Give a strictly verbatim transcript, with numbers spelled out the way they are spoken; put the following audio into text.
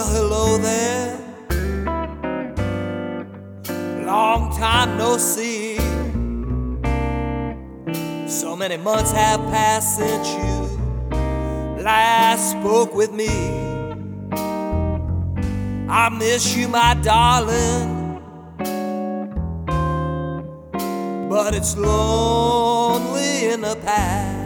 Well, hello there. Long time no see. So many months have passed since you last spoke with me. I miss you, my darling, but it's lonely in the past.